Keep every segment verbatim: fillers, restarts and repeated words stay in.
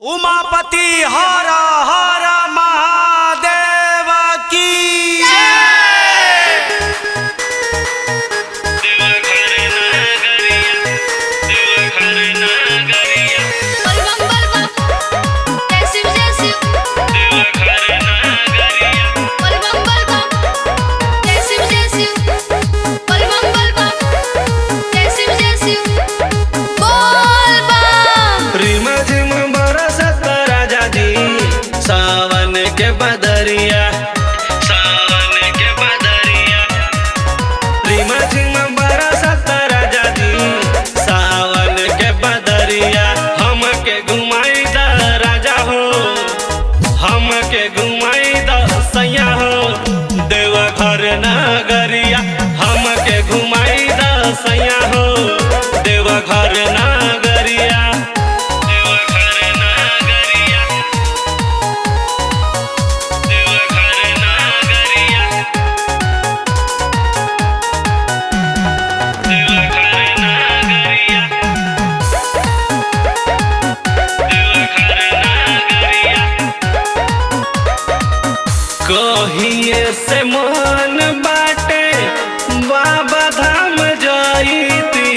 उमापति हर हर महादेव की जय। देवघर नगरिया, देवघर नगरिया, बलबम बलबम जय शिव जय शिव। देवघर नगरिया, बलबम बलबम जय शिव जय शिव। बलबम बलबम जय शिव जय शिव। बोल बम। रिम झिम बरसत राजा जी सावन के बदरिया, सावन के बदरिया, रिम झिम बरसत राजा जी सावन के बदरिया। हमके घुमाई द राजा हो, हमके घुमाई द सैया हो देवघर नगरिया। हमके घुमाई द सैया हो देवघर नगरिया। देवघर नगरिया, देवघर नगरिया, देवघर नगरिया, देवघर नगरिया। कहिए से मन बाटे बाबा धाम जाईती,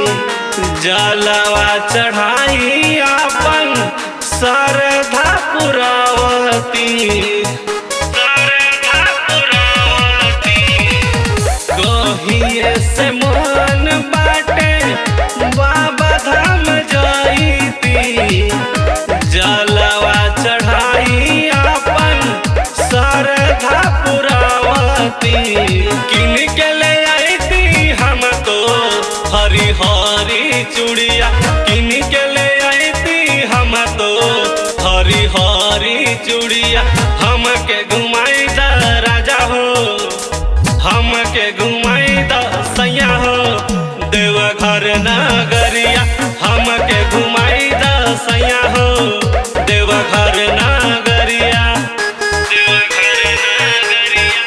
जलवा चढ़ाई अपन श्रद्धा पुरावती। शारदा पुरावती, कहिए से मन बाटे बाबा धाम जाईती, जलवा चढ़ाई अपन श्रद्धा पुरावती। किन के ले आईती हम तो हरी हरी चूड़िया, किन के ले आईती हम तो हरी हरी चूड़िया। हमके घुमाई द राजा हो, हमके घुमाई द सैया हो देवघर नगरिया। हमके घुमाई द सैया हो देवघर नगरिया। देवघर नगरिया,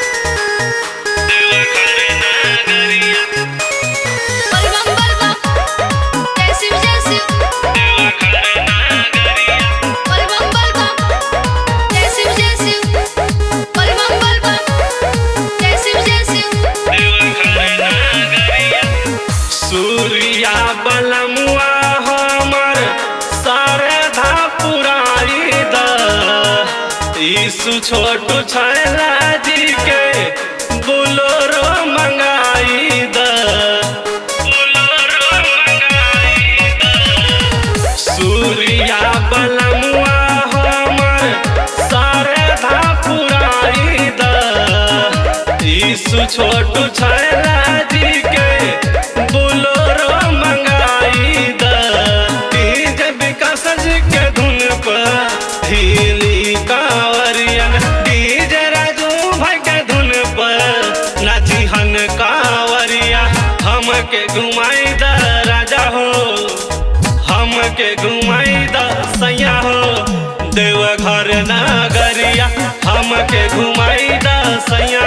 देवघर नगरिया, बलबम बलबम जय शिव जय शिव। देवघर नगरिया, बलबम बलबम जय शिव जय शिव। बलबम बलबम जय शिव जय शिव। देवघर नगरिया। सूर्या बलमुआ हमर शारदा पुराई द, यीशु छोटू छैला जी के बोलोरो मंगाई द। बोलोरो मंगाई द, सूर्या बलमुआ हमर शारदा पुराई द, यीशु छोटू छैला जी के बोलोरो मंगाई द। डीजे विकास जी के धुन पर हिली कांवरियन, डीजे राजू भाई के धुन पर नाचिहन कांवरिया। हमके घुमाई द राजा हो, हमके घुमाई द सैया हो देवघर नगरिया। हमके घुमाई द सैया